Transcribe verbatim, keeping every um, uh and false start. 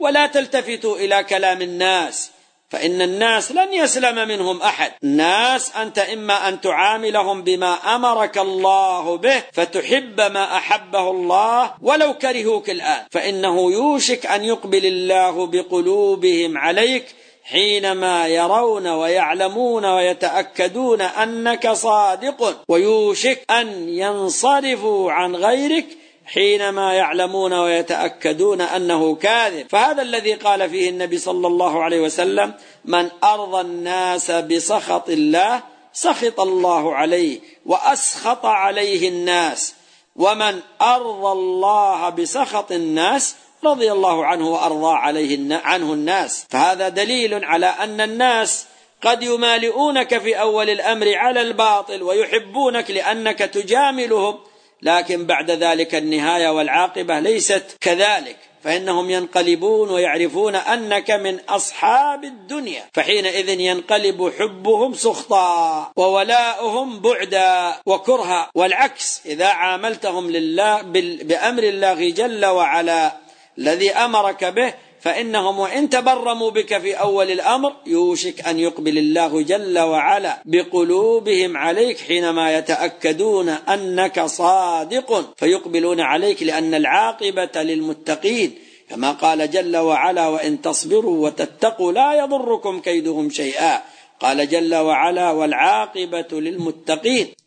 ولا تلتفتوا إلى كلام الناس، فإن الناس لن يسلم منهم أحد. الناس أنت إما أن تعاملهم بما أمرك الله به فتحب ما أحبه الله ولو كرهوك الآن، فإنه يوشك أن يقبل الله بقلوبهم عليك حينما يرون ويعلمون ويتأكدون أنك صادق، ويوشك أن ينصرفوا عن غيرك حينما يعلمون ويتأكدون أنه كاذب. فهذا الذي قال فيه النبي صلى الله عليه وسلم: من أرضى الناس بسخط الله سخط الله عليه وأسخط عليه الناس، ومن أرضى الله بسخط الناس رضي الله عنه وأرضى عليه عنه الناس. فهذا دليل على أن الناس قد يمالئونك في أول الأمر على الباطل ويحبونك لأنك تجاملهم، لكن بعد ذلك النهاية والعاقبة ليست كذلك، فإنهم ينقلبون ويعرفون أنك من أصحاب الدنيا، فحينئذ ينقلب حبهم سخطا وولاؤهم بعدا وكرها. والعكس إذا عاملتهم لله بأمر الله جل وعلا الذي أمرك به، فإنهم وإن تبرموا بك في أول الأمر يوشك أن يقبل الله جل وعلا بقلوبهم عليك حينما يتأكدون أنك صادق، فيقبلون عليك، لأن العاقبة للمتقين، كما قال جل وعلا: وإن تصبروا وتتقوا لا يضركم كيدهم شيئا. قال جل وعلا: والعاقبة للمتقين.